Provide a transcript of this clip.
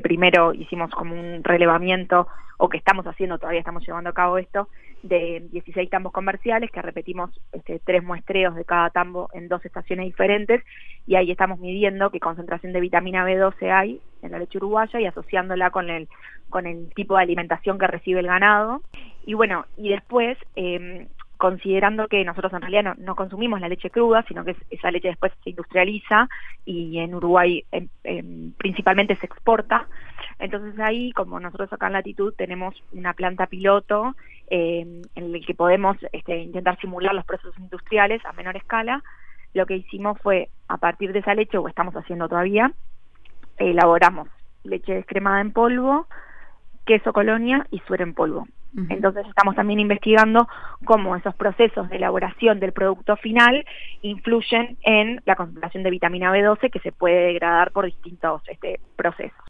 primero hicimos como un relevamiento, o que estamos haciendo, todavía estamos llevando a cabo esto, de 16 tambos comerciales, que repetimos 3 muestreos de cada tambo en 2 estaciones diferentes, y ahí estamos midiendo qué concentración de vitamina B12 hay en la leche uruguaya y asociándola con el tipo de alimentación que recibe el ganado. Y bueno, y después, considerando que nosotros en realidad no consumimos la leche cruda, sino que esa leche después se industrializa y en Uruguay principalmente se exporta. Entonces ahí, como nosotros acá en Latitud tenemos una planta piloto en el que podemos intentar simular los procesos industriales a menor escala, lo que hicimos fue, a partir de esa leche, o estamos haciendo todavía, elaboramos leche descremada en polvo, queso colonia y suero en polvo. Entonces estamos también investigando cómo esos procesos de elaboración del producto final influyen en la concentración de vitamina B12 que se puede degradar por distintos procesos.